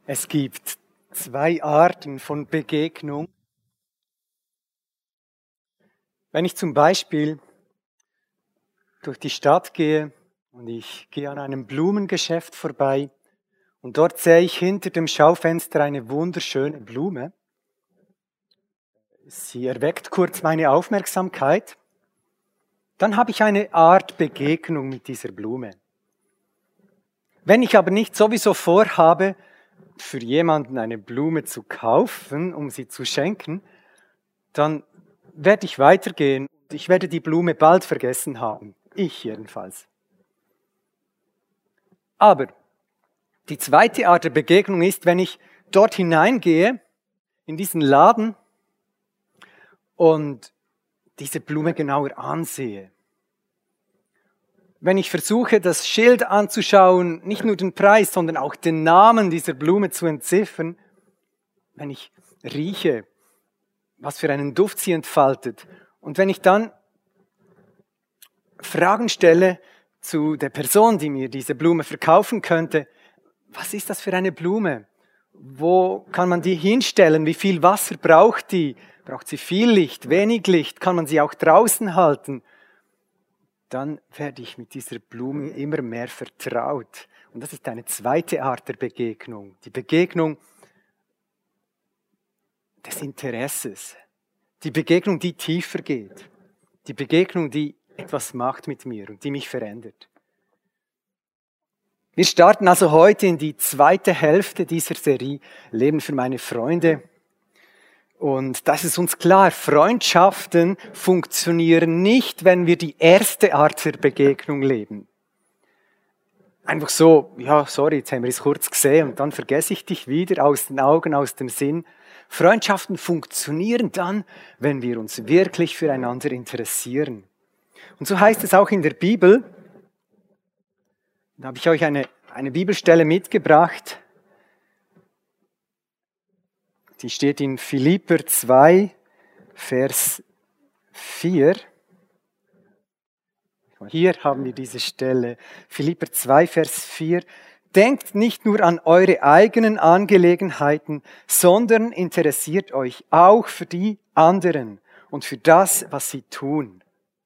Es gibt zwei Arten von Begegnung. Wenn ich zum Beispiel durch die Stadt gehe und ich gehe an einem Blumengeschäft vorbei und dort sehe ich hinter dem Schaufenster eine wunderschöne Blume. Sie erweckt kurz meine Aufmerksamkeit. Dann habe ich eine Art Begegnung mit dieser Blume. Wenn ich aber nicht sowieso vorhabe, für jemanden eine Blume zu kaufen, um sie zu schenken, dann werde ich weitergehen und ich werde die Blume bald vergessen haben. Ich jedenfalls. Aber die zweite Art der Begegnung ist, wenn ich dort hineingehe, in diesen Laden und diese Blume genauer ansehe. Wenn ich versuche, das Schild anzuschauen, nicht nur den Preis, sondern auch den Namen dieser Blume zu entziffern, wenn ich rieche, was für einen Duft sie entfaltet und wenn ich dann Fragen stelle zu der Person, die mir diese Blume verkaufen könnte, was ist das für eine Blume? Wo kann man die hinstellen? Wie viel Wasser braucht die? Braucht sie viel Licht, wenig Licht? Kann man sie auch draußen halten? Dann werde ich mit dieser Blume immer mehr vertraut. Und das ist eine zweite Art der Begegnung. Die Begegnung des Interesses. Die Begegnung, die tiefer geht. Die Begegnung, die etwas macht mit mir und die mich verändert. Wir starten also heute in die zweite Hälfte dieser Serie Leben für meine Freunde. Und das ist uns klar, Freundschaften funktionieren nicht, wenn wir die erste Art der Begegnung leben. Einfach so, ja, sorry, jetzt haben wir es kurz gesehen und dann vergesse ich dich wieder aus den Augen, aus dem Sinn. Freundschaften funktionieren dann, wenn wir uns wirklich füreinander interessieren. Und so heißt es auch in der Bibel, da habe ich euch eine Bibelstelle mitgebracht, die steht in Philipper 2, Vers 4. Hier haben wir diese Stelle, Philipper 2, Vers 4. Denkt nicht nur an eure eigenen Angelegenheiten, sondern interessiert euch auch für die anderen und für das, was sie tun.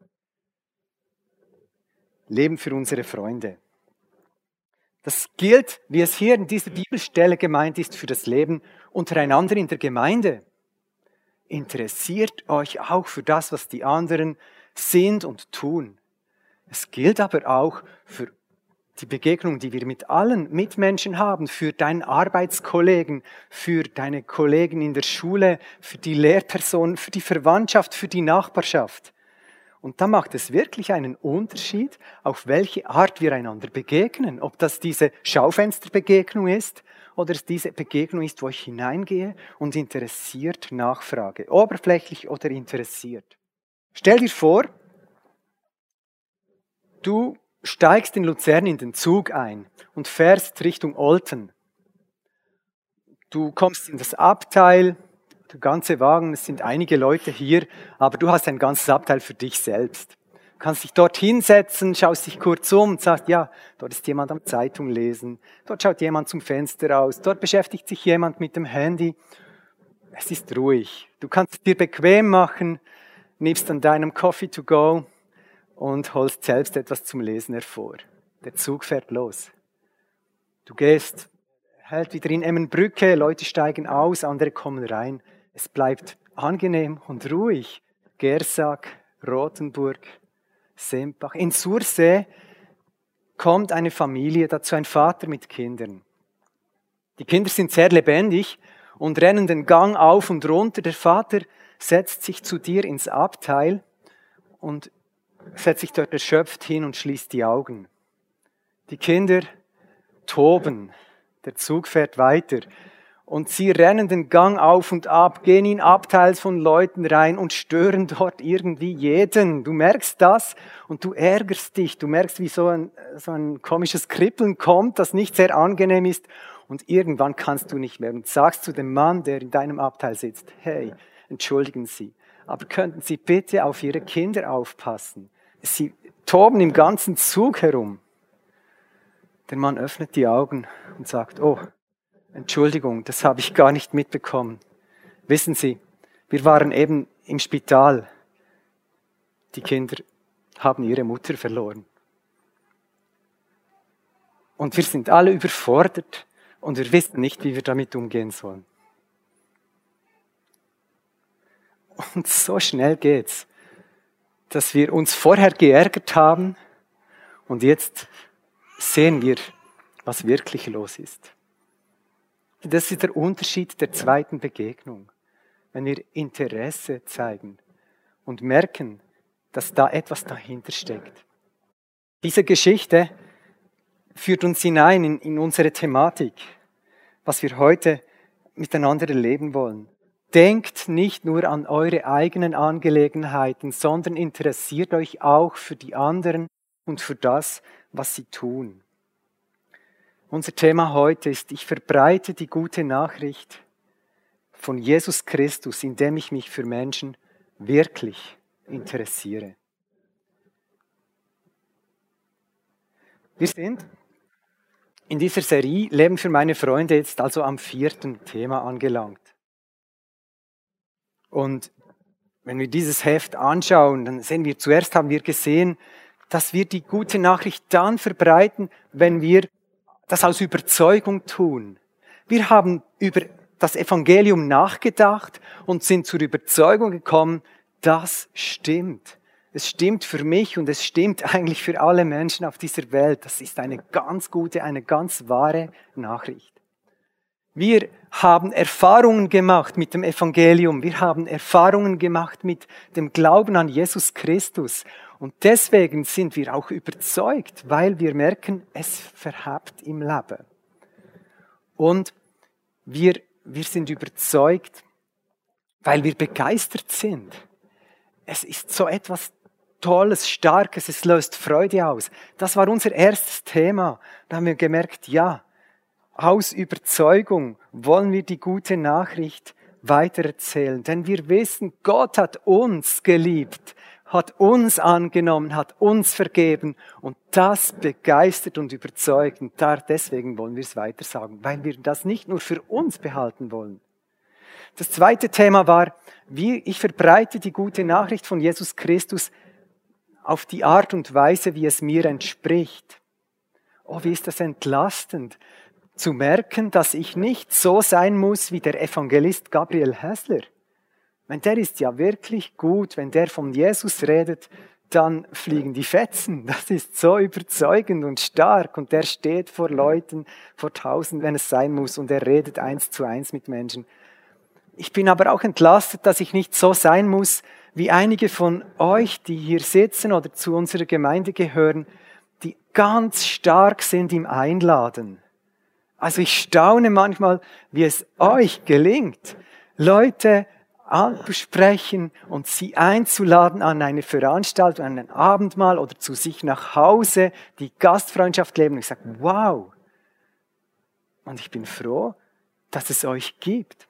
Leben für unsere Freunde. Das gilt, wie es hier in dieser Bibelstelle gemeint ist, für das Leben untereinander in der Gemeinde. Interessiert euch auch für das, was die anderen sind und tun. Es gilt aber auch für die Begegnung, die wir mit allen Mitmenschen haben, für deinen Arbeitskollegen, für deine Kollegen in der Schule, für die Lehrpersonen, für die Verwandtschaft, für die Nachbarschaft. Und da macht es wirklich einen Unterschied, auf welche Art wir einander begegnen. Ob das diese Schaufensterbegegnung ist oder es diese Begegnung ist, wo ich hineingehe und interessiert nachfrage. Oberflächlich oder interessiert. Stell dir vor, du steigst in Luzern in den Zug ein und fährst Richtung Olten. Du kommst in das Abteil, der ganze Wagen, es sind einige Leute hier, aber du hast ein ganzes Abteil für dich selbst. Du kannst dich dort hinsetzen, schaust dich kurz um und sagst, ja, dort ist jemand am Zeitung lesen, dort schaut jemand zum Fenster raus, dort beschäftigt sich jemand mit dem Handy. Es ist ruhig. Du kannst es dir bequem machen, nimmst an deinem Coffee to go und holst selbst etwas zum Lesen hervor. Der Zug fährt los. Du gehst, hält wieder in Emmenbrücke, Leute steigen aus, andere kommen rein. Es bleibt angenehm und ruhig. Gersag, Rothenburg, Sempach. In Sursee kommt eine Familie, dazu ein Vater mit Kindern. Die Kinder sind sehr lebendig und rennen den Gang auf und runter. Der Vater setzt sich zu dir ins Abteil und setzt sich dort erschöpft hin und schließt die Augen. Die Kinder toben. Der Zug fährt weiter. Und sie rennen den Gang auf und ab, gehen in Abteils von Leuten rein und stören dort irgendwie jeden. Du merkst das und du ärgerst dich. Du merkst, wie so ein komisches Kribbeln kommt, das nicht sehr angenehm ist. Und irgendwann kannst du nicht mehr und sagst zu dem Mann, der in deinem Abteil sitzt, hey, entschuldigen Sie, aber könnten Sie bitte auf Ihre Kinder aufpassen? Sie toben im ganzen Zug herum. Der Mann öffnet die Augen und sagt, oh, Entschuldigung, das habe ich gar nicht mitbekommen. Wissen Sie, wir waren eben im Spital. Die Kinder haben ihre Mutter verloren. Und wir sind alle überfordert und wir wissen nicht, wie wir damit umgehen sollen. Und so schnell geht's, dass wir uns vorher geärgert haben und jetzt sehen wir, was wirklich los ist. Das ist der Unterschied der zweiten Begegnung. Wenn wir Interesse zeigen und merken, dass da etwas dahinter steckt. Diese Geschichte führt uns hinein in unsere Thematik, was wir heute miteinander erleben wollen. Denkt nicht nur an eure eigenen Angelegenheiten, sondern interessiert euch auch für die anderen und für das, was sie tun. Unser Thema heute ist, ich verbreite die gute Nachricht von Jesus Christus, indem ich mich für Menschen wirklich interessiere. Wir sind in dieser Serie Leben für meine Freunde jetzt also am 4. Thema angelangt. Und wenn wir dieses Heft anschauen, dann sehen wir, zuerst haben wir gesehen, dass wir die gute Nachricht dann verbreiten, wenn wir das aus Überzeugung tun. Wir haben über das Evangelium nachgedacht und sind zur Überzeugung gekommen, das stimmt. Es stimmt für mich und es stimmt eigentlich für alle Menschen auf dieser Welt. Das ist eine ganz gute, eine ganz wahre Nachricht. Wir haben Erfahrungen gemacht mit dem Evangelium. Wir haben Erfahrungen gemacht mit dem Glauben an Jesus Christus. Und deswegen sind wir auch überzeugt, weil wir merken, es verhält im Leben. Und wir sind überzeugt, weil wir begeistert sind. Es ist so etwas Tolles, Starkes, es löst Freude aus. Das war unser erstes Thema. Da haben wir gemerkt, ja, aus Überzeugung wollen wir die gute Nachricht weitererzählen. Denn wir wissen, Gott hat uns geliebt, hat uns angenommen, hat uns vergeben. Und das begeistert und überzeugt. Und deswegen wollen wir es weitersagen, weil wir das nicht nur für uns behalten wollen. Das zweite Thema war, ich verbreite die gute Nachricht von Jesus Christus auf die Art und Weise, wie es mir entspricht. Oh, wie ist das entlastend, zu merken, dass ich nicht so sein muss wie der Evangelist Gabriel Häsler. Der ist ja wirklich gut, wenn der von Jesus redet, dann fliegen die Fetzen. Das ist so überzeugend und stark und der steht vor Leuten, vor 1000, wenn es sein muss, und er redet 1:1 mit Menschen. Ich bin aber auch entlastet, dass ich nicht so sein muss, wie einige von euch, die hier sitzen oder zu unserer Gemeinde gehören, die ganz stark sind im Einladen. Also ich staune manchmal, wie es euch gelingt, Leute anzusprechen und sie einzuladen an eine Veranstaltung, an ein Abendmahl oder zu sich nach Hause, die Gastfreundschaft leben. Und ich sage, wow. Und ich bin froh, dass es euch gibt.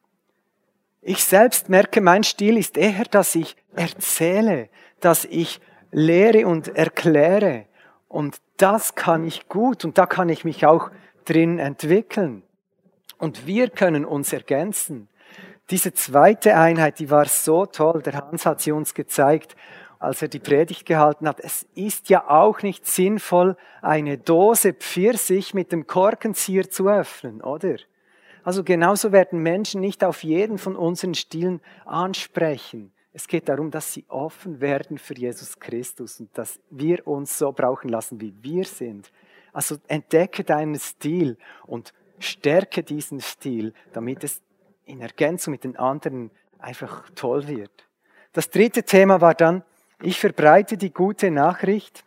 Ich selbst merke, mein Stil ist eher, dass ich erzähle, dass ich lehre und erkläre. Und das kann ich gut und da kann ich mich auch drin entwickeln. Und wir können uns ergänzen. Diese zweite Einheit, die war so toll. Der Hans hat sie uns gezeigt, als er die Predigt gehalten hat. Es ist ja auch nicht sinnvoll, eine Dose Pfirsich mit dem Korkenzieher zu öffnen, oder? Also genauso werden Menschen nicht auf jeden von unseren Stilen ansprechen. Es geht darum, dass sie offen werden für Jesus Christus und dass wir uns so brauchen lassen, wie wir sind. Also entdecke deinen Stil und stärke diesen Stil, damit es in Ergänzung mit den anderen einfach toll wird. Das dritte Thema war dann, ich verbreite die gute Nachricht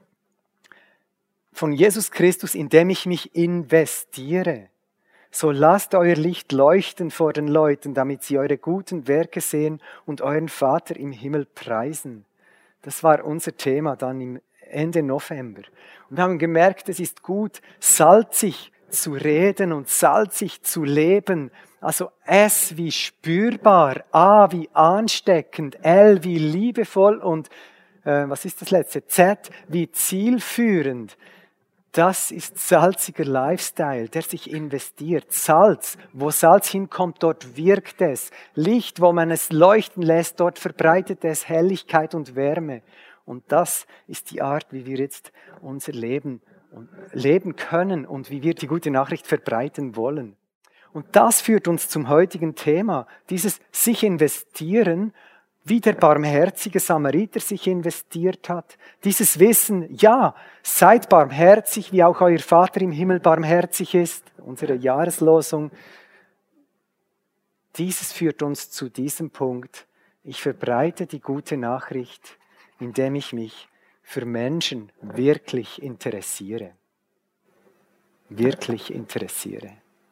von Jesus Christus, indem ich mich investiere. So lasst euer Licht leuchten vor den Leuten, damit sie eure guten Werke sehen und euren Vater im Himmel preisen. Das war unser Thema dann im Ende November. Und wir haben gemerkt, es ist gut, salzig zu reden und salzig zu leben. Also S wie spürbar, A wie ansteckend, L wie liebevoll und was ist das letzte? Z wie zielführend. das ist salziger Lifestyle, der sich investiert. Salz, wo Salz hinkommt, dort wirkt es. Licht, wo man es leuchten lässt, dort verbreitet es Helligkeit und Wärme. Und das ist die Art, wie wir jetzt unser Leben leben können und wie wir die gute Nachricht verbreiten wollen. Und das führt uns zum heutigen Thema, dieses sich investieren, wie der barmherzige Samariter sich investiert hat. Dieses Wissen, ja, seid barmherzig, wie auch euer Vater im Himmel barmherzig ist, unsere Jahreslosung. Dieses führt uns zu diesem Punkt. Ich verbreite die gute Nachricht, indem ich mich für Menschen wirklich interessiere. Wirklich interessiere.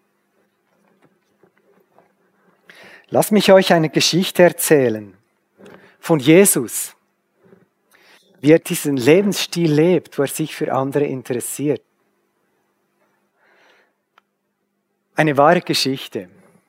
Lasst mich euch eine Geschichte erzählen von Jesus, wie er diesen Lebensstil lebt, wo er sich für andere interessiert. Eine wahre Geschichte.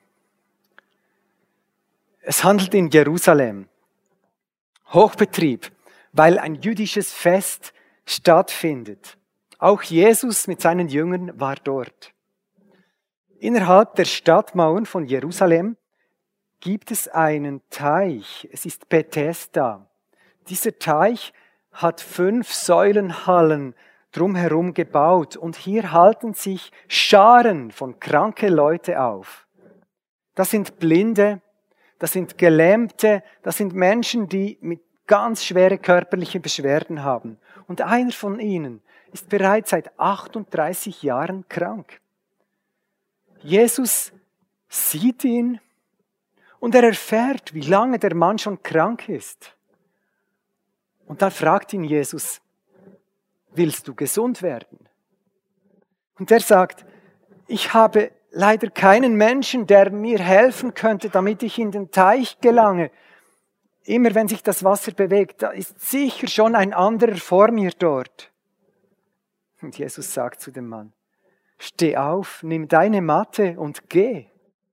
Es handelt in Jerusalem. Hochbetrieb, weil ein jüdisches Fest stattfindet. Auch Jesus mit seinen Jüngern war dort. Innerhalb der Stadtmauern von Jerusalem gibt es einen Teich. Es ist Bethesda. Dieser Teich hat 5 Säulenhallen drumherum gebaut und hier halten sich Scharen von kranke Leute auf. Das sind Blinde, das sind Gelähmte, das sind Menschen, die mit ganz schwere körperliche Beschwerden haben. Und einer von ihnen ist bereits seit 38 Jahren krank. Jesus sieht ihn und er erfährt, wie lange der Mann schon krank ist. Und dann fragt ihn Jesus, willst du gesund werden? Und er sagt, ich habe leider keinen Menschen, der mir helfen könnte, damit ich in den Teich gelange. Immer wenn sich das Wasser bewegt, da ist sicher schon ein anderer vor mir dort. Und Jesus sagt zu dem Mann, steh auf, nimm deine Matte und geh.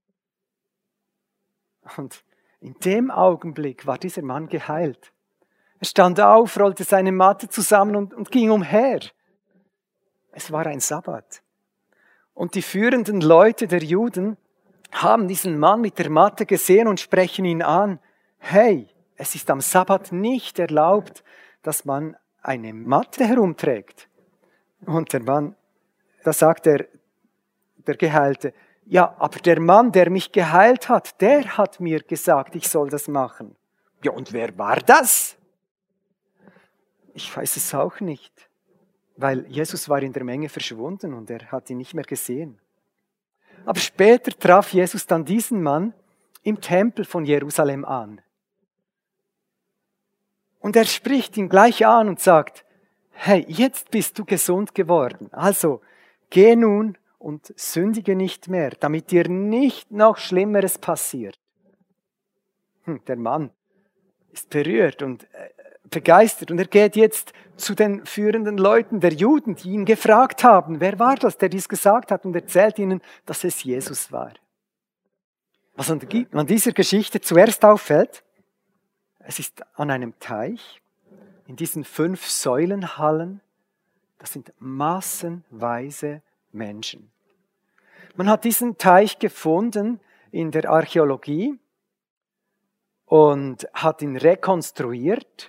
Und in dem Augenblick war dieser Mann geheilt. Er stand auf, rollte seine Matte zusammen und ging umher. Es war ein Sabbat. Und die führenden Leute der Juden haben diesen Mann mit der Matte gesehen und sprechen ihn an. Hey, es ist am Sabbat nicht erlaubt, dass man eine Matte herumträgt. Und der Mann, da sagt der Geheilte, ja, aber der Mann, der mich geheilt hat, der hat mir gesagt, ich soll das machen. Ja, und wer war das? Ich weiß es auch nicht, weil Jesus war in der Menge verschwunden und er hat ihn nicht mehr gesehen. Aber später traf Jesus dann diesen Mann im Tempel von Jerusalem an. Und er spricht ihn gleich an und sagt, hey, jetzt bist du gesund geworden. Also, geh nun und sündige nicht mehr, damit dir nicht noch Schlimmeres passiert. Der Mann ist berührt und begeistert und er geht jetzt zu den führenden Leuten der Juden, die ihn gefragt haben, wer war das, der dies gesagt hat, und erzählt ihnen, dass es Jesus war. Was an dieser Geschichte zuerst auffällt, es ist an einem Teich, in diesen 5 Säulenhallen, das sind massenweise Menschen. Man hat diesen Teich gefunden in der Archäologie und hat ihn rekonstruiert.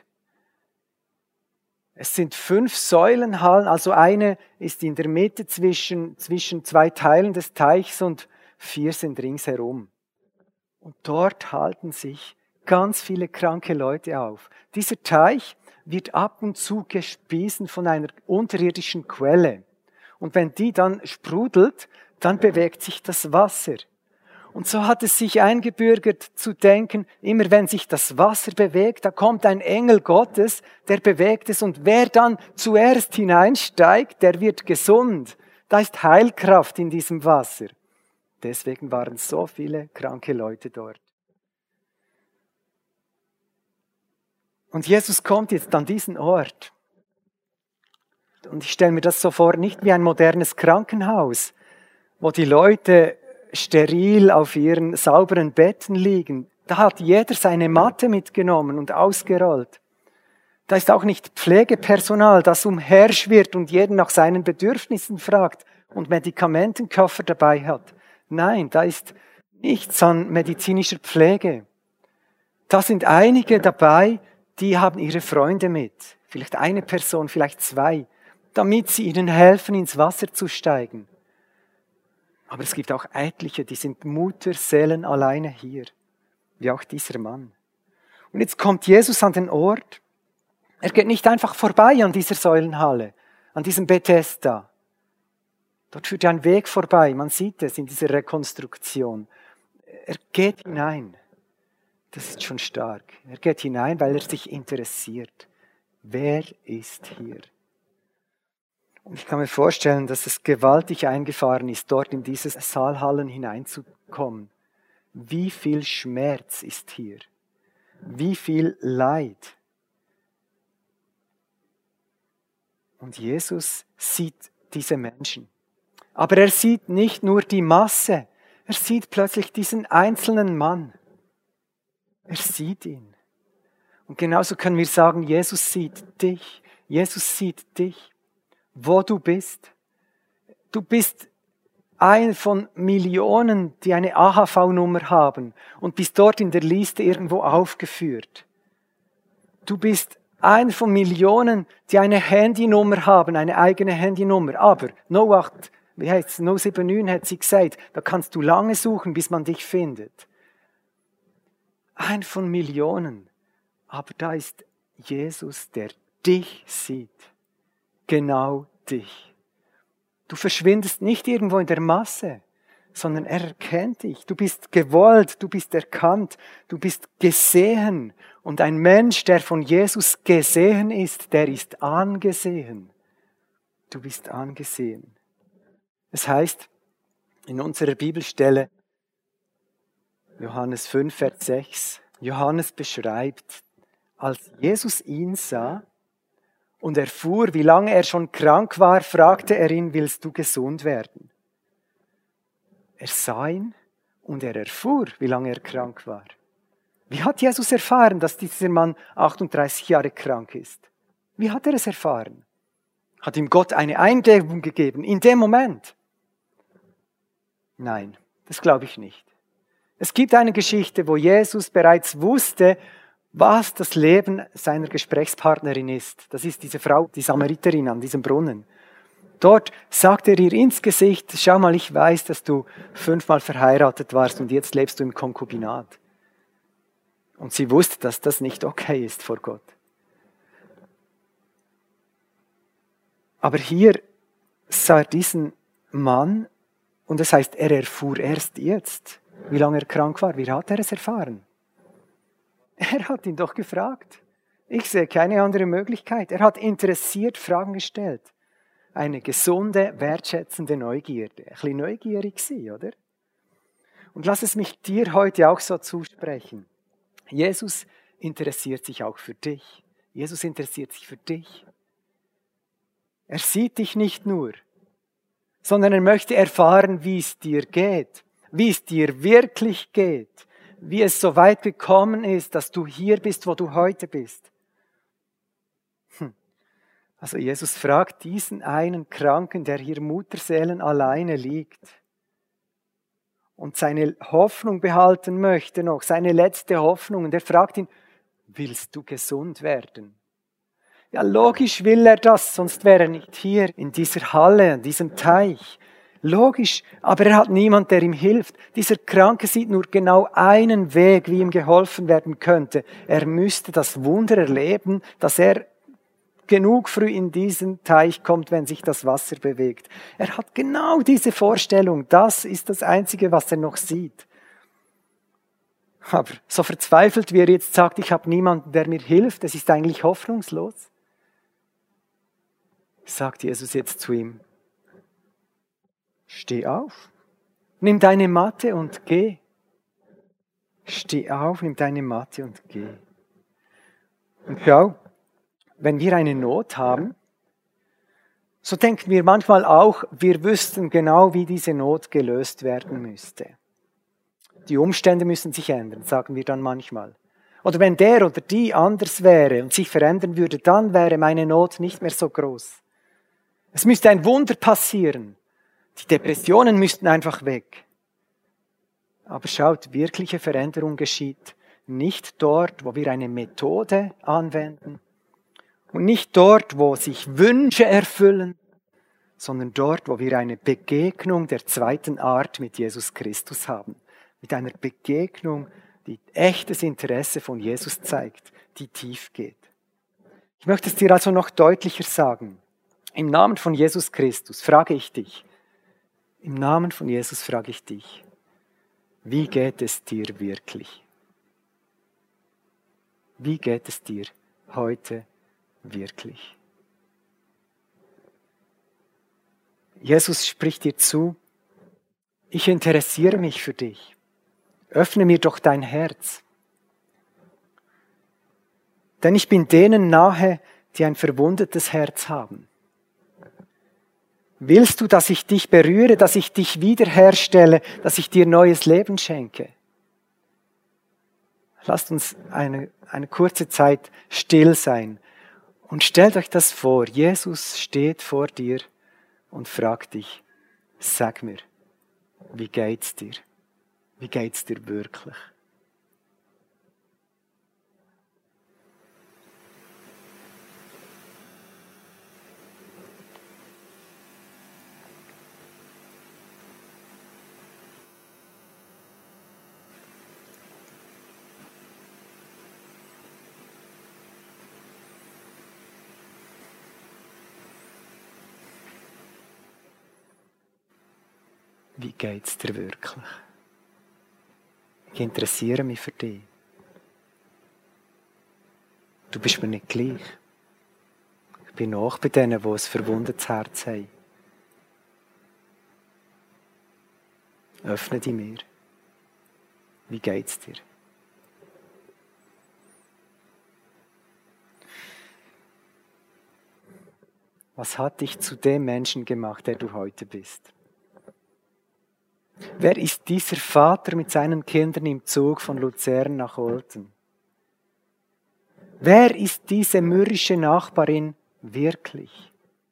Es sind 5 Säulenhallen, also eine ist in der Mitte zwischen 2 Teilen des Teichs und 4 sind ringsherum. Und dort halten sich ganz viele kranke Leute auf. Dieser Teich wird ab und zu gespiesen von einer unterirdischen Quelle. Und wenn die dann sprudelt, dann bewegt sich das Wasser. Und so hat es sich eingebürgert zu denken, immer wenn sich das Wasser bewegt, da kommt ein Engel Gottes, der bewegt es. Und wer dann zuerst hineinsteigt, der wird gesund. Da ist Heilkraft in diesem Wasser. Deswegen waren so viele kranke Leute dort. Und Jesus kommt jetzt an diesen Ort. Und ich stelle mir das so vor, nicht wie ein modernes Krankenhaus, wo die Leute steril auf ihren sauberen Betten liegen. Da hat jeder seine Matte mitgenommen und ausgerollt. Da ist auch nicht Pflegepersonal, das umherschwirrt und jeden nach seinen Bedürfnissen fragt und Medikamentenkoffer dabei hat. Nein, da ist nichts an medizinischer Pflege. Da sind einige dabei, die haben ihre Freunde mit. Vielleicht eine Person, vielleicht zwei, damit sie ihnen helfen, ins Wasser zu steigen. Aber es gibt auch etliche, die sind Mutterseelen alleine hier, wie auch dieser Mann. Und jetzt kommt Jesus an den Ort. Er geht nicht einfach vorbei an dieser Säulenhalle, an diesem Bethesda. Dort führt ja ein Weg vorbei, man sieht es in dieser Rekonstruktion. Er geht hinein. Das ist schon stark. Er geht hinein, weil er sich interessiert. Wer ist hier? Und ich kann mir vorstellen, dass es gewaltig eingefahren ist, dort in diese Saalhallen hineinzukommen. Wie viel Schmerz ist hier? Wie viel Leid? Und Jesus sieht diese Menschen. Aber er sieht nicht nur die Masse, er sieht plötzlich diesen einzelnen Mann. Er sieht ihn. Und genauso können wir sagen, Jesus sieht dich. Jesus sieht dich, wo du bist. Du bist ein von Millionen, die eine AHV-Nummer haben und bist dort in der Liste irgendwo aufgeführt. Du bist ein von Millionen, die eine Handynummer haben, eine eigene Handynummer. Aber 079 hat sie gesagt, da kannst du lange suchen, bis man dich findet. Ein von Millionen. Aber da ist Jesus, der dich sieht. Genau dich. Du verschwindest nicht irgendwo in der Masse, sondern er erkennt dich. Du bist gewollt, du bist erkannt, du bist gesehen. Und ein Mensch, der von Jesus gesehen ist, der ist angesehen. Du bist angesehen. Es heißt in unserer Bibelstelle, Johannes 5, Vers 6, Johannes beschreibt, als Jesus ihn sah und erfuhr, wie lange er schon krank war, fragte er ihn, willst du gesund werden? Er sah ihn und er erfuhr, wie lange er krank war. Wie hat Jesus erfahren, dass dieser Mann 38 Jahre krank ist? Wie hat er es erfahren? Hat ihm Gott eine Eingebung gegeben in dem Moment? Nein, das glaube ich nicht. Es gibt eine Geschichte, wo Jesus bereits wusste, was das Leben seiner Gesprächspartnerin ist. Das ist diese Frau, die Samariterin an diesem Brunnen. Dort sagt er ihr ins Gesicht, schau mal, ich weiß, dass du 5-mal verheiratet warst und jetzt lebst du im Konkubinat. Und sie wusste, dass das nicht okay ist vor Gott. Aber hier sah er diesen Mann und das heißt, er erfuhr erst jetzt, wie lange er krank war. Wie hat er es erfahren? Er hat ihn doch gefragt. Ich sehe keine andere Möglichkeit. Er hat interessiert Fragen gestellt. Eine gesunde, wertschätzende Neugierde. Ein bisschen neugierig sein, oder? Und lass es mich dir heute auch so zusprechen. Jesus interessiert sich auch für dich. Jesus interessiert sich für dich. Er sieht dich nicht nur, sondern er möchte erfahren, wie es dir geht, wie es dir wirklich geht, wie es so weit gekommen ist, dass du hier bist, wo du heute bist. Also Jesus fragt diesen einen Kranken, der hier Mutterseelen alleine liegt und seine Hoffnung behalten möchte noch, seine letzte Hoffnung. Und er fragt ihn, willst du gesund werden? Ja, logisch will er das, sonst wäre er nicht hier in dieser Halle, in diesem Teich. Logisch, aber er hat niemand, der ihm hilft. Dieser Kranke sieht nur genau einen Weg, wie ihm geholfen werden könnte. Er müsste das Wunder erleben, dass er genug früh in diesen Teich kommt, wenn sich das Wasser bewegt. Er hat genau diese Vorstellung. Das ist das Einzige, was er noch sieht. Aber so verzweifelt, wie er jetzt sagt, ich habe niemanden, der mir hilft, es ist eigentlich hoffnungslos, sagt Jesus jetzt zu ihm, steh auf, nimm deine Matte und geh. Steh auf, nimm deine Matte und geh. Und schau, wenn wir eine Not haben, so denken wir manchmal auch, wir wüssten genau, wie diese Not gelöst werden müsste. Die Umstände müssen sich ändern, sagen wir dann manchmal. Oder wenn der oder die anders wäre und sich verändern würde, dann wäre meine Not nicht mehr so groß. Es müsste ein Wunder passieren. Die Depressionen müssten einfach weg. Aber schaut, wirkliche Veränderung geschieht nicht dort, wo wir eine Methode anwenden und nicht dort, wo sich Wünsche erfüllen, sondern dort, wo wir eine Begegnung der zweiten Art mit Jesus Christus haben. Mit einer Begegnung, die echtes Interesse von Jesus zeigt, die tief geht. Ich möchte es dir also noch deutlicher sagen. Im Namen von Jesus Christus frage ich dich, wie geht es dir wirklich? Wie geht es dir heute wirklich? Jesus spricht dir zu, ich interessiere mich für dich. Öffne mir doch dein Herz. Denn ich bin denen nahe, die ein verwundetes Herz haben. Willst du, dass ich dich berühre, dass ich dich wiederherstelle, dass ich dir neues Leben schenke? Lasst uns eine kurze Zeit still sein und stellt euch das vor. Jesus steht vor dir und fragt dich, sag mir, wie geht's dir? Wie geht's dir wirklich? Wie geht's dir wirklich? Ich interessiere mich für dich. Du bist mir nicht gleich. Ich bin auch bei denen, die ein verwundetes Herz haben. Öffne dich mir. Wie geht's dir? Was hat dich zu dem Menschen gemacht, der du heute bist? Wer ist dieser Vater mit seinen Kindern im Zug von Luzern nach Olten? Wer ist diese mürrische Nachbarin wirklich?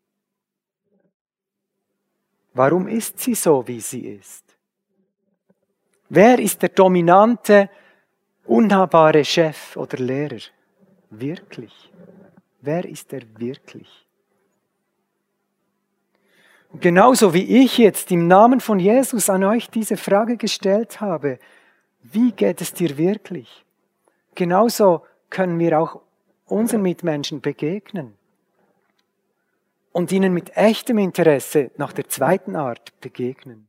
Warum ist sie so, wie sie ist? Wer ist der dominante, unnahbare Chef oder Lehrer? Wirklich? Wer ist er wirklich? Und genauso wie ich jetzt im Namen von Jesus an euch diese Frage gestellt habe, wie geht es dir wirklich? Genauso können wir auch unseren Mitmenschen begegnen und ihnen mit echtem Interesse nach der zweiten Art begegnen.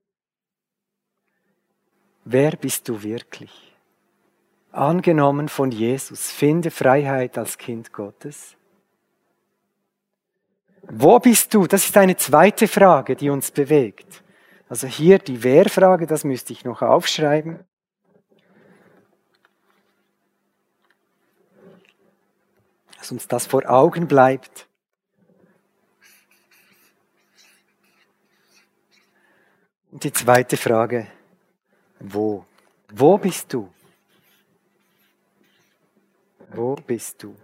Wer bist du wirklich? Angenommen von Jesus, finde Freiheit als Kind Gottes. Wo bist du? Das ist eine zweite Frage, die uns bewegt. Also hier die Wer-Frage, das müsste ich noch aufschreiben. Dass uns das vor Augen bleibt. Und die zweite Frage, wo? Wo bist du? Wo bist du?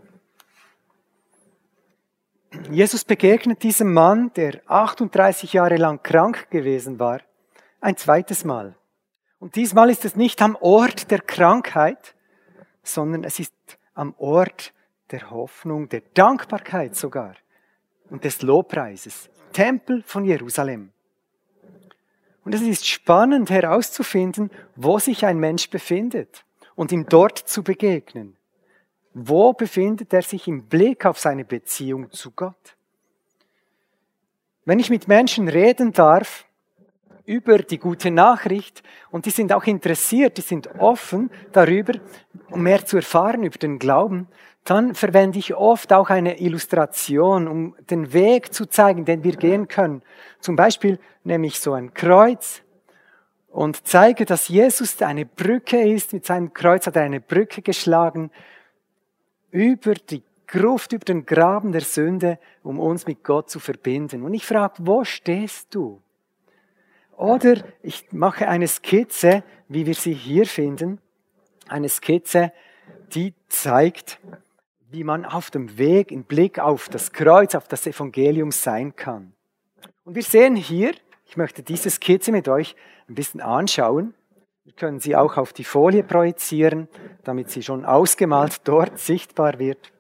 Jesus begegnet diesem Mann, der 38 Jahre lang krank gewesen war, ein zweites Mal. Und diesmal ist es nicht am Ort der Krankheit, sondern es ist am Ort der Hoffnung, der Dankbarkeit sogar und des Lobpreises. Tempel von Jerusalem. Und es ist spannend herauszufinden, wo sich ein Mensch befindet und ihm dort zu begegnen. Wo befindet er sich im Blick auf seine Beziehung zu Gott? Wenn ich mit Menschen reden darf über die gute Nachricht und die sind auch interessiert, die sind offen darüber, um mehr zu erfahren über den Glauben, dann verwende ich oft auch eine Illustration, um den Weg zu zeigen, den wir gehen können. Zum Beispiel nehme ich so ein Kreuz und zeige, dass Jesus eine Brücke ist. Mit seinem Kreuz hat er eine Brücke geschlagen über die Gruft, über den Graben der Sünde, um uns mit Gott zu verbinden. Und ich frage, wo stehst du? Oder ich mache eine Skizze, wie wir sie hier finden, eine Skizze, die zeigt, wie man auf dem Weg im Blick auf das Kreuz, auf das Evangelium sein kann. Und wir sehen hier, ich möchte diese Skizze mit euch ein bisschen anschauen. Wir können sie auch auf die Folie projizieren, damit sie schon ausgemalt dort sichtbar wird.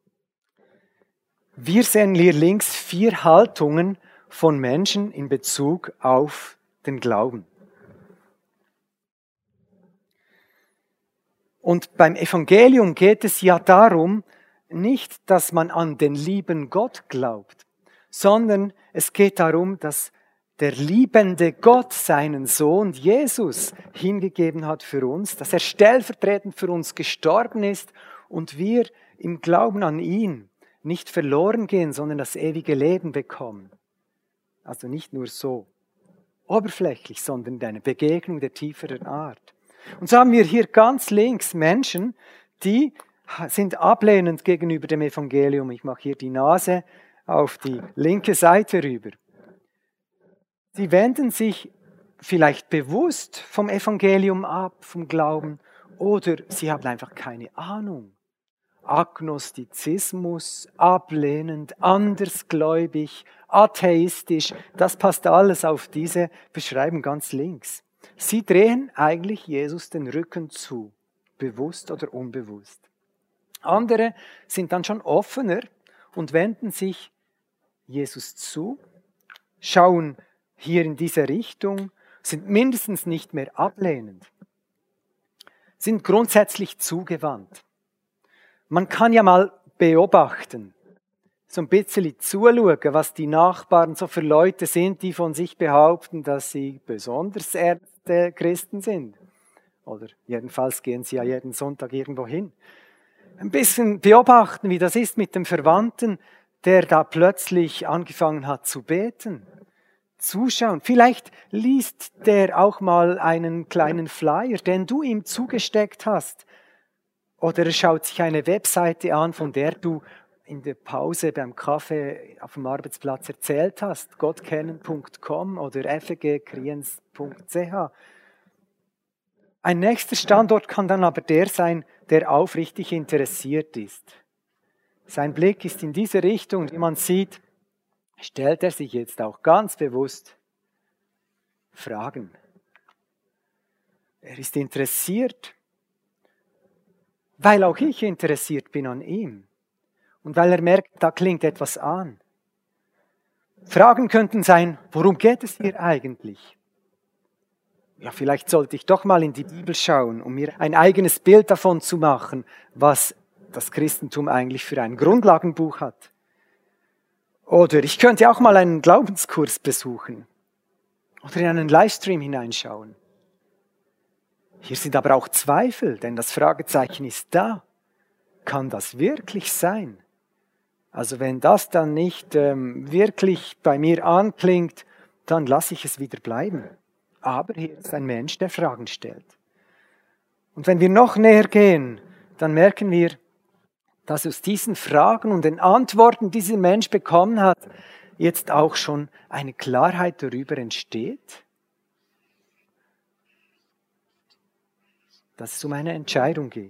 Wir sehen hier links 4 Haltungen von Menschen in Bezug auf den Glauben. Und beim Evangelium geht es ja darum, nicht, dass man an den lieben Gott glaubt, sondern es geht darum, dass der liebende Gott seinen Sohn Jesus hingegeben hat für uns, dass er stellvertretend für uns gestorben ist und wir im Glauben an ihn nicht verloren gehen, sondern das ewige Leben bekommen. Also nicht nur so oberflächlich, sondern eine Begegnung der tieferen Art. Und so haben wir hier ganz links Menschen, die sind ablehnend gegenüber dem Evangelium. Ich mache hier die Nase auf die linke Seite rüber. Sie wenden sich vielleicht bewusst vom Evangelium ab, vom Glauben, oder sie haben einfach keine Ahnung. Agnostizismus, ablehnend, andersgläubig, atheistisch, das passt alles auf diese Beschreibung ganz links. Sie drehen eigentlich Jesus den Rücken zu, bewusst oder unbewusst. Andere sind dann schon offener und wenden sich Jesus zu, schauen hier in diese Richtung, sind mindestens nicht mehr ablehnend, sind grundsätzlich zugewandt. Man kann ja mal beobachten, so ein bisschen zuschauen, was die Nachbarn so für Leute sind, die von sich behaupten, dass sie besonders ernste Christen sind. Oder jedenfalls gehen sie ja jeden Sonntag irgendwo hin. Ein bisschen beobachten, wie das ist mit dem Verwandten, der da plötzlich angefangen hat zu beten. Zuschauen. Vielleicht liest der auch mal einen kleinen Flyer, den du ihm zugesteckt hast. Oder er schaut sich eine Webseite an, von der du in der Pause beim Kaffee auf dem Arbeitsplatz erzählt hast. gottkennen.com oder fegkriens.ch. Ein nächster Standort kann dann aber der sein, der aufrichtig interessiert ist. Sein Blick ist in diese Richtung, wie man sieht, stellt er sich jetzt auch ganz bewusst Fragen. Er ist interessiert, weil auch ich interessiert bin an ihm und weil er merkt, da klingt etwas an. Fragen könnten sein, worum geht es hier eigentlich? Ja, vielleicht sollte ich doch mal in die Bibel schauen, um mir ein eigenes Bild davon zu machen, was das Christentum eigentlich für ein Grundlagenbuch hat. Oder ich könnte auch mal einen Glaubenskurs besuchen oder in einen Livestream hineinschauen. Hier sind aber auch Zweifel, denn das Fragezeichen ist da. Kann das wirklich sein? Also wenn das dann nicht wirklich bei mir anklingt, dann lasse ich es wieder bleiben. Aber hier ist ein Mensch, der Fragen stellt. Und wenn wir noch näher gehen, dann merken wir, dass aus diesen Fragen und den Antworten, die dieser Mensch bekommen hat, jetzt auch schon eine Klarheit darüber entsteht, dass es um eine Entscheidung geht.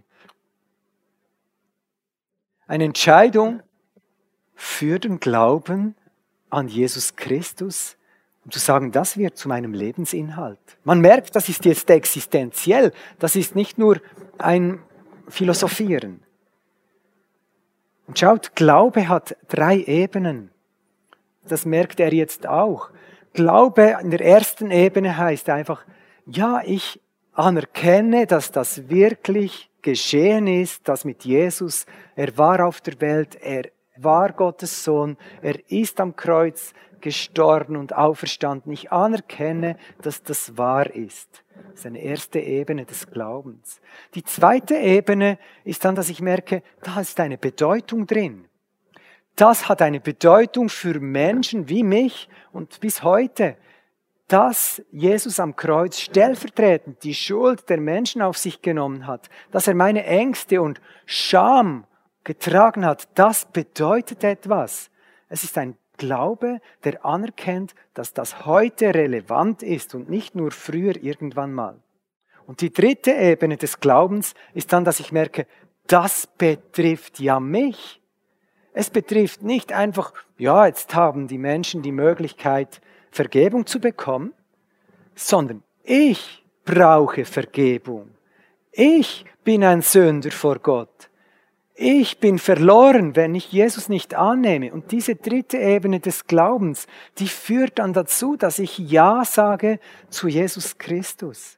Eine Entscheidung für den Glauben an Jesus Christus, um zu sagen, das wird zu meinem Lebensinhalt. Man merkt, das ist jetzt existenziell, das ist nicht nur ein Philosophieren. Und schaut, Glaube hat 3 Ebenen. Das merkt er jetzt auch. Glaube in der ersten Ebene heißt einfach, ja, ich anerkenne, dass das wirklich geschehen ist, dass mit Jesus, er war auf der Welt, er war Gottes Sohn, er ist am Kreuz gestorben und auferstanden. Ich anerkenne, dass das wahr ist. Das ist eine erste Ebene des Glaubens. Die zweite Ebene ist dann, dass ich merke, da ist eine Bedeutung drin. Das hat eine Bedeutung für Menschen wie mich und bis heute, dass Jesus am Kreuz stellvertretend die Schuld der Menschen auf sich genommen hat, dass er meine Ängste und Scham getragen hat, das bedeutet etwas. Es ist ein Glaube, der anerkennt, dass das heute relevant ist und nicht nur früher irgendwann mal. Und die dritte Ebene des Glaubens ist dann, dass ich merke, das betrifft ja mich. Es betrifft nicht einfach, ja, jetzt haben die Menschen die Möglichkeit, Vergebung zu bekommen, sondern ich brauche Vergebung. Ich bin ein Sünder vor Gott. Ich bin verloren, wenn ich Jesus nicht annehme. Und diese dritte Ebene des Glaubens, die führt dann dazu, dass ich Ja sage zu Jesus Christus.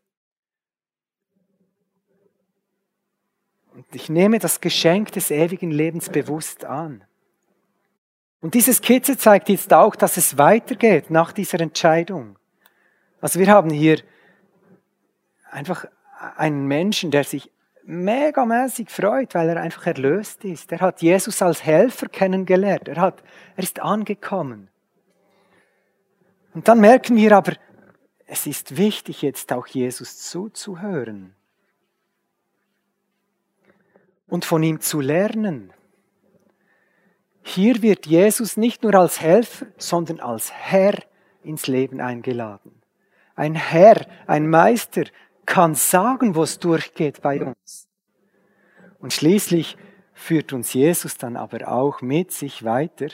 Und ich nehme das Geschenk des ewigen Lebens bewusst an. Und diese Skizze zeigt jetzt auch, dass es weitergeht nach dieser Entscheidung. Also wir haben hier einfach einen Menschen, der sich megamäßig freut, weil er einfach erlöst ist. Er hat Jesus als Helfer kennengelernt. Er ist angekommen. Und dann merken wir aber, es ist wichtig, jetzt auch Jesus zuzuhören und von ihm zu lernen. Hier wird Jesus nicht nur als Helfer, sondern als Herr ins Leben eingeladen. Ein Herr, ein Meister kann sagen, wo es durchgeht bei uns. Und schließlich führt uns Jesus dann aber auch mit sich weiter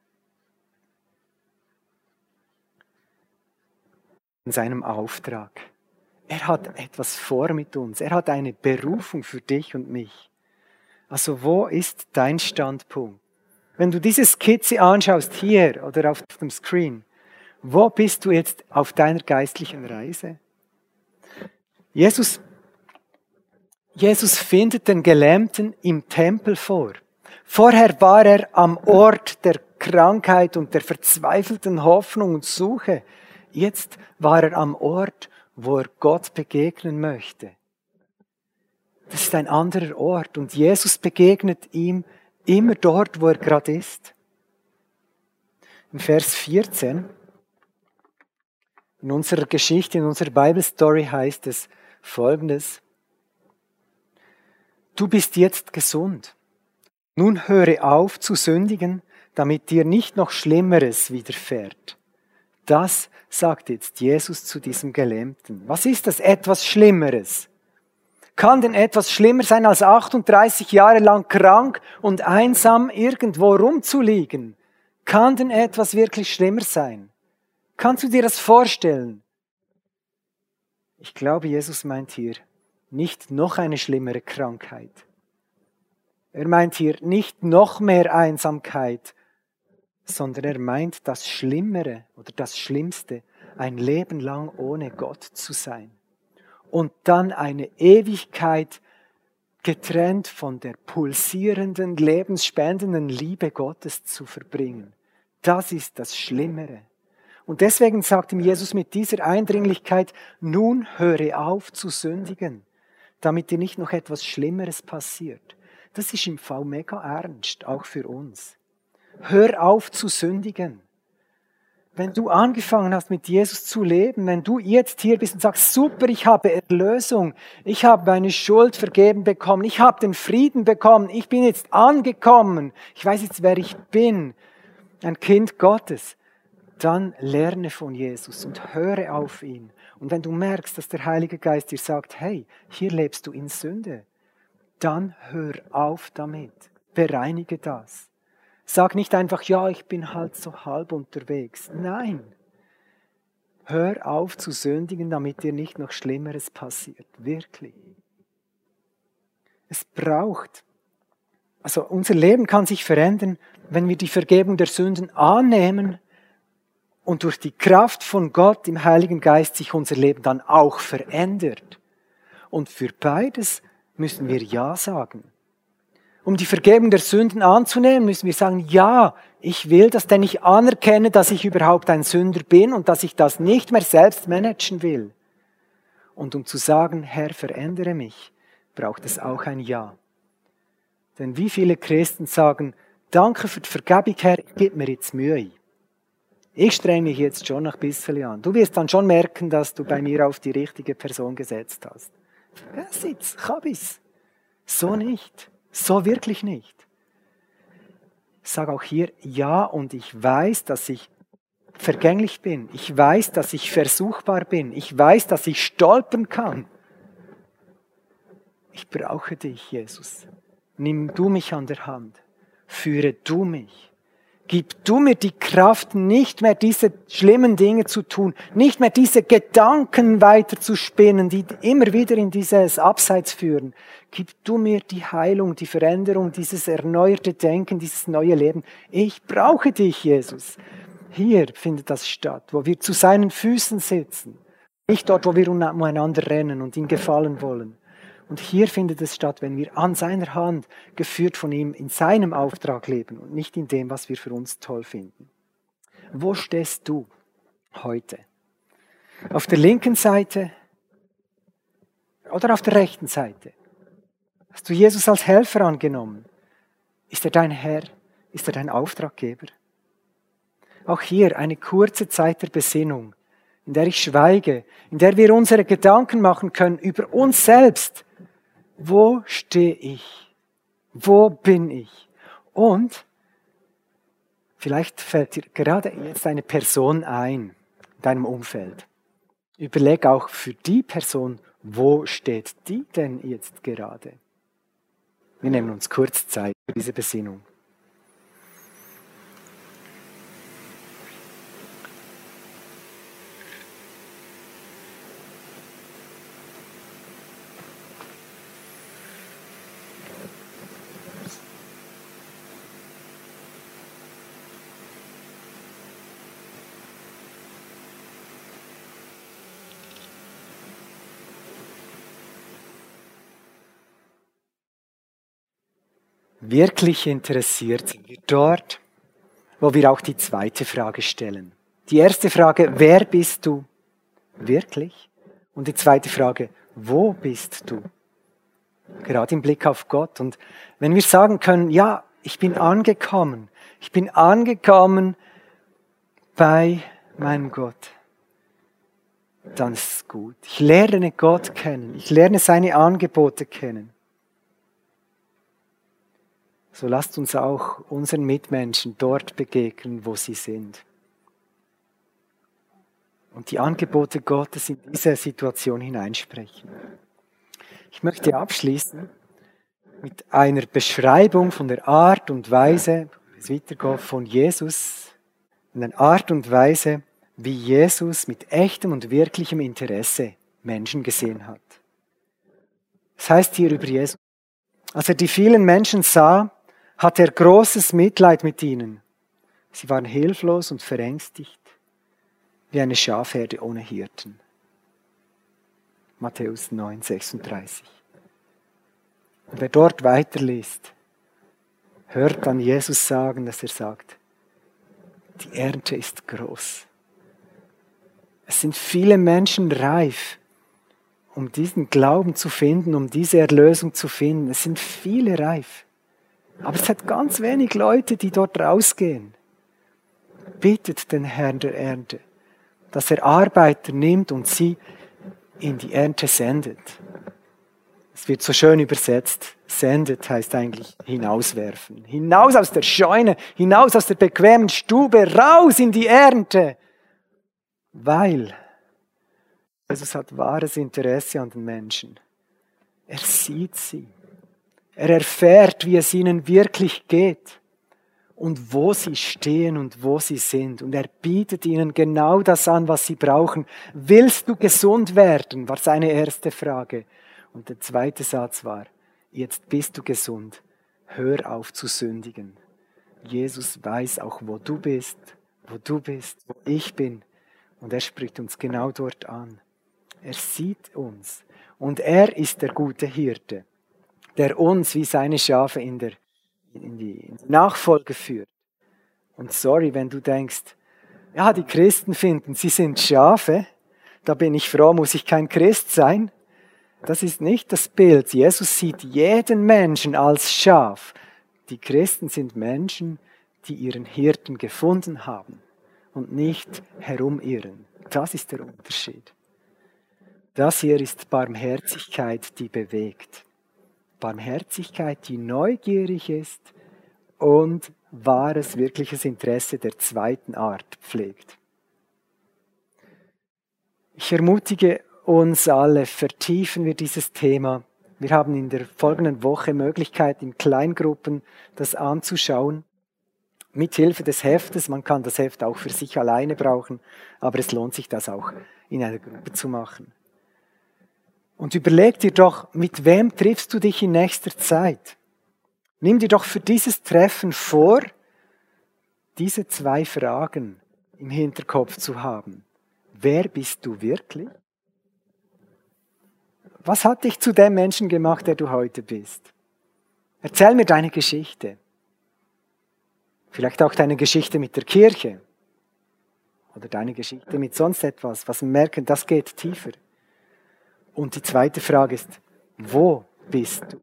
in seinem Auftrag. Er hat etwas vor mit uns. Er hat eine Berufung für dich und mich. Also wo ist dein Standpunkt? Wenn du diese Skizze anschaust, hier oder auf dem Screen, wo bist du jetzt auf deiner geistlichen Reise? Jesus findet den Gelähmten im Tempel vor. Vorher war er am Ort der Krankheit und der verzweifelten Hoffnung und Suche. Jetzt war er am Ort, wo er Gott begegnen möchte. Das ist ein anderer Ort und Jesus begegnet ihm immer dort, wo er gerade ist. In Vers 14, in unserer Geschichte, in unserer Bible Story heißt es Folgendes: Du bist jetzt gesund. Nun höre auf zu sündigen, damit dir nicht noch Schlimmeres widerfährt. Das sagt jetzt Jesus zu diesem Gelähmten. Was ist das etwas Schlimmeres? Kann denn etwas schlimmer sein, als 38 Jahre lang krank und einsam irgendwo rumzuliegen? Kann denn etwas wirklich schlimmer sein? Kannst du dir das vorstellen? Ich glaube, Jesus meint hier nicht noch eine schlimmere Krankheit. Er meint hier nicht noch mehr Einsamkeit, sondern er meint das Schlimmere oder das Schlimmste, ein Leben lang ohne Gott zu sein. Und dann eine Ewigkeit getrennt von der pulsierenden, lebensspendenden Liebe Gottes zu verbringen. Das ist das Schlimmere. Und deswegen sagt ihm Jesus mit dieser Eindringlichkeit, nun höre auf zu sündigen, damit dir nicht noch etwas Schlimmeres passiert. Das ist im Fall mega ernst, auch für uns. Hör auf zu sündigen. Wenn du angefangen hast, mit Jesus zu leben, wenn du jetzt hier bist und sagst, super, ich habe Erlösung, ich habe meine Schuld vergeben bekommen, ich habe den Frieden bekommen, ich bin jetzt angekommen, ich weiß jetzt, wer ich bin, ein Kind Gottes, dann lerne von Jesus und höre auf ihn. Und wenn du merkst, dass der Heilige Geist dir sagt, hey, hier lebst du in Sünde, dann hör auf damit, bereinige das. Sag nicht einfach, ja, ich bin halt so halb unterwegs. Nein. Hör auf zu sündigen, damit dir nicht noch Schlimmeres passiert. Wirklich. Es braucht, also unser Leben kann sich verändern, wenn wir die Vergebung der Sünden annehmen und durch die Kraft von Gott im Heiligen Geist sich unser Leben dann auch verändert. Und für beides müssen wir Ja sagen. Um die Vergebung der Sünden anzunehmen, müssen wir sagen, ja, ich will das, denn ich anerkenne, dass ich überhaupt ein Sünder bin und dass ich das nicht mehr selbst managen will. Und um zu sagen, Herr, verändere mich, braucht es auch ein Ja. Denn wie viele Christen sagen, danke für die Vergebung, Herr, gib mir jetzt Mühe. Ich strenge mich jetzt schon noch ein bisschen an. Du wirst dann schon merken, dass du bei mir auf die richtige Person gesetzt hast. Vergiss jetzt, hab ich's. So nicht. So wirklich nicht. Ich sage auch hier, ja, und ich weiß, dass ich vergänglich bin. Ich weiß, dass ich versuchbar bin. Ich weiß, dass ich stolpern kann. Ich brauche dich, Jesus. Nimm du mich an der Hand. Führe du mich. Gib du mir die Kraft, nicht mehr diese schlimmen Dinge zu tun, nicht mehr diese Gedanken weiter zu spinnen, die immer wieder in dieses Abseits führen. Gib du mir die Heilung, die Veränderung, dieses erneuerte Denken, dieses neue Leben. Ich brauche dich, Jesus. Hier findet das statt, wo wir zu seinen Füßen sitzen. Nicht dort, wo wir umeinander rennen und ihm gefallen wollen. Und hier findet es statt, wenn wir an seiner Hand, geführt von ihm, in seinem Auftrag leben und nicht in dem, was wir für uns toll finden. Wo stehst du heute? Auf der linken Seite oder auf der rechten Seite? Hast du Jesus als Helfer angenommen? Ist er dein Herr? Ist er dein Auftraggeber? Auch hier eine kurze Zeit der Besinnung, in der ich schweige, in der wir unsere Gedanken machen können über uns selbst. Wo stehe ich? Wo bin ich? Und vielleicht fällt dir gerade jetzt eine Person ein in deinem Umfeld. Überleg auch für die Person, wo steht die denn jetzt gerade? Wir nehmen uns kurz Zeit für diese Besinnung. Wirklich interessiert sind wir dort, wo wir auch die zweite Frage stellen. Die erste Frage, wer bist du wirklich? Und die zweite Frage, wo bist du? Gerade im Blick auf Gott. Und wenn wir sagen können, ja, ich bin angekommen bei meinem Gott, dann ist es gut. Ich lerne Gott kennen, ich lerne seine Angebote kennen. So lasst uns auch unseren Mitmenschen dort begegnen, wo sie sind. Und die Angebote Gottes in diese Situation hineinsprechen. Ich möchte abschließen mit einer Beschreibung von der Art und Weise, es weitergeht von Jesus, in der Art und Weise, wie Jesus mit echtem und wirklichem Interesse Menschen gesehen hat. Das heißt hier über Jesus, als er die vielen Menschen sah, hatte er großes Mitleid mit ihnen. Sie waren hilflos und verängstigt, wie eine Schafherde ohne Hirten. Matthäus 9,36. Und wer dort weiterliest, hört dann Jesus sagen, dass er sagt, die Ernte ist groß. Es sind viele Menschen reif, um diesen Glauben zu finden, um diese Erlösung zu finden. Es sind viele reif. Aber es hat ganz wenig Leute, die dort rausgehen. Bittet den Herrn der Ernte, dass er Arbeiter nimmt und sie in die Ernte sendet. Es wird so schön übersetzt. Sendet heißt eigentlich hinauswerfen. Hinaus aus der Scheune, hinaus aus der bequemen Stube, raus in die Ernte. Weil Jesus hat wahres Interesse an den Menschen. Er sieht sie. Er erfährt, wie es ihnen wirklich geht und wo sie stehen und wo sie sind. Und er bietet ihnen genau das an, was sie brauchen. Willst du gesund werden, war seine erste Frage. Und der zweite Satz war, jetzt bist du gesund, hör auf zu sündigen. Jesus weiß auch, wo du bist, wo ich bin. Und er spricht uns genau dort an. Er sieht uns und er ist der gute Hirte, der uns wie seine Schafe in die Nachfolge führt. Und sorry, wenn du denkst, ja, die Christen finden, sie sind Schafe, da bin ich froh, muss ich kein Christ sein. Das ist nicht das Bild. Jesus sieht jeden Menschen als Schaf. Die Christen sind Menschen, die ihren Hirten gefunden haben und nicht herumirren. Das ist der Unterschied. Das hier ist Barmherzigkeit, die bewegt. Barmherzigkeit, die neugierig ist und wahres, wirkliches Interesse der zweiten Art pflegt. Ich ermutige uns alle, vertiefen wir dieses Thema Wir haben in der folgenden Woche Möglichkeit, in Kleingruppen das anzuschauen. Mithilfe des Heftes, man kann das Heft auch für sich alleine brauchen, aber es lohnt sich, das auch in einer Gruppe zu machen. Und überleg dir doch, mit wem triffst du dich in nächster Zeit? Nimm dir doch für dieses Treffen vor, diese 2 Fragen im Hinterkopf zu haben. Wer bist du wirklich? Was hat dich zu dem Menschen gemacht, der du heute bist? Erzähl mir deine Geschichte. Vielleicht auch deine Geschichte mit der Kirche oder deine Geschichte mit sonst etwas, was wir merken, das geht tiefer. Und die zweite Frage ist, wo bist du?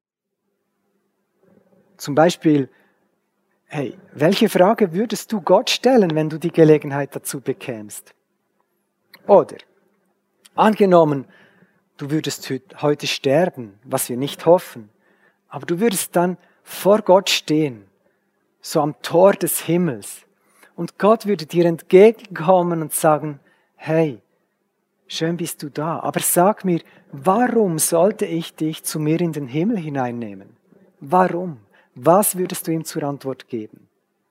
Zum Beispiel, hey, welche Frage würdest du Gott stellen, wenn du die Gelegenheit dazu bekämst? Oder, angenommen, du würdest heute sterben, was wir nicht hoffen, aber du würdest dann vor Gott stehen, so am Tor des Himmels. Und Gott würde dir entgegenkommen und sagen, hey, schön bist du da, aber sag mir, warum sollte ich dich zu mir in den Himmel hineinnehmen? Warum? Was würdest du ihm zur Antwort geben?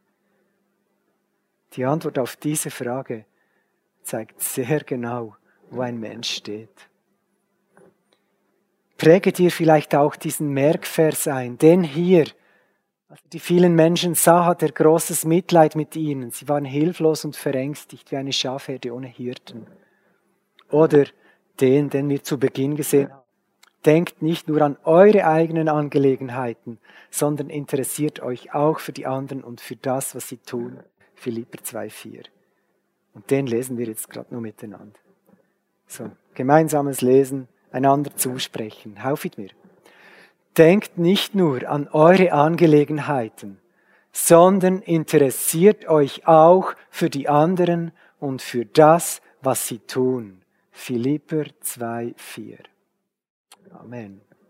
Die Antwort auf diese Frage zeigt sehr genau, wo ein Mensch steht. Präge dir vielleicht auch diesen Merkvers ein, den hier. Als die vielen Menschen sah, hat er großes Mitleid mit ihnen. Sie waren hilflos und verängstigt, wie eine Schafherde ohne Hirten. Oder den wir zu Beginn gesehen haben. Denkt nicht nur an eure eigenen Angelegenheiten, sondern interessiert euch auch für die anderen und für das, was sie tun. Philipper 2,4. Und den lesen wir jetzt gerade nur miteinander. So, gemeinsames Lesen, einander zusprechen. Auf mit mir. Denkt nicht nur an eure Angelegenheiten, sondern interessiert euch auch für die anderen und für das, was sie tun. Philipper 2,4. Amen.